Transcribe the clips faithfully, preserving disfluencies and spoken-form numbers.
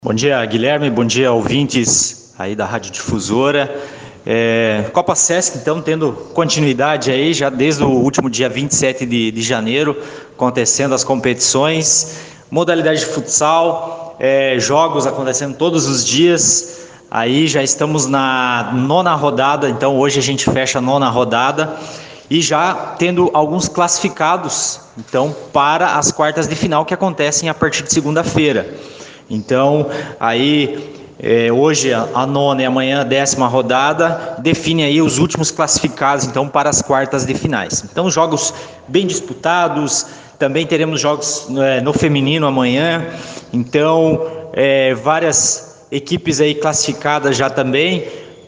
Bom dia, Guilherme, bom dia, ouvintes aí da Rádio Difusora. É, Copa Sesc, então, tendo continuidade aí, já desde o último dia vinte e sete de, de janeiro, acontecendo as competições, modalidade de futsal, é, jogos acontecendo todos os dias, aí já estamos na nona rodada, então hoje a gente fecha a nona rodada, e já tendo alguns classificados, então, para as quartas de final que acontecem a partir de segunda-feira. Então, aí, é, hoje a nona e amanhã a décima rodada define aí os últimos classificados, então, para as quartas de finais. Então, jogos bem disputados, também teremos jogos é, no feminino amanhã, então, é, várias equipes aí classificadas já também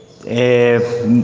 é,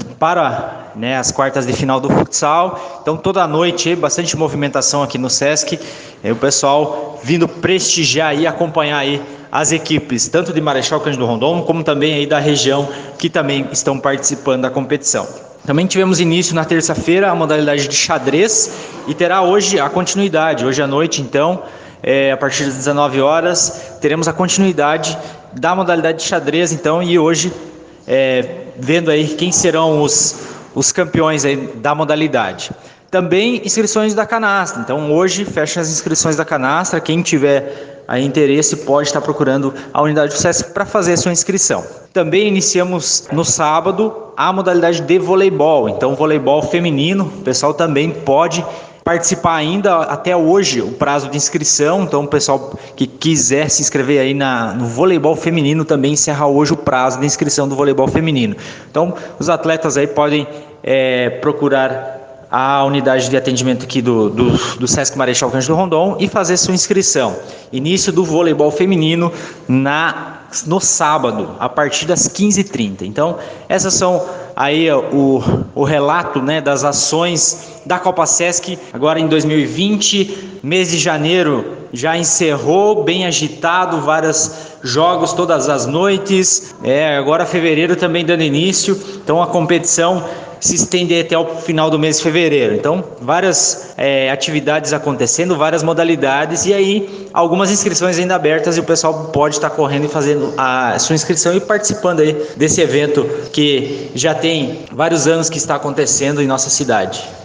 para né, as quartas de final do futsal. Então, toda noite, bastante movimentação aqui no Sesc, é, o pessoal vindo prestigiar e acompanhar aí as equipes, tanto de Marechal Cândido Rondon, como também aí da região, que também estão participando da competição. Também tivemos início na terça-feira a modalidade de xadrez e terá hoje a continuidade. Hoje à noite, então, é, a partir das dezenove horas, teremos a continuidade da modalidade de xadrez, então, e hoje, é, vendo aí quem serão os, os campeões aí da modalidade. Também inscrições da canastra, então hoje fecha as inscrições da canastra, quem tiver aí interesse pode estar procurando a unidade do Sesc para fazer a sua inscrição. Também iniciamos no sábado a modalidade de voleibol, então voleibol feminino, o pessoal também pode participar ainda até hoje, o prazo de inscrição, então o pessoal que quiser se inscrever aí na, no voleibol feminino também encerra hoje o prazo de inscrição do voleibol feminino. Então os atletas aí podem é, procurar a unidade de atendimento aqui do, do, do Sesc Marechal Cândido Rondon e fazer sua inscrição. Início do voleibol feminino na, no sábado, a partir das quinze e trinta. Então, essas são aí o, o relato né, das ações da Copa Sesc agora em dois mil e vinte. Mês de janeiro já encerrou, bem agitado, vários jogos todas as noites. É, agora fevereiro também dando início, então a competição se estende até o final do mês de fevereiro. Então, várias é, atividades acontecendo, várias modalidades, e aí algumas inscrições ainda abertas, e o pessoal pode estar correndo e fazendo a sua inscrição e participando aí desse evento que já tem vários anos que está acontecendo em nossa cidade.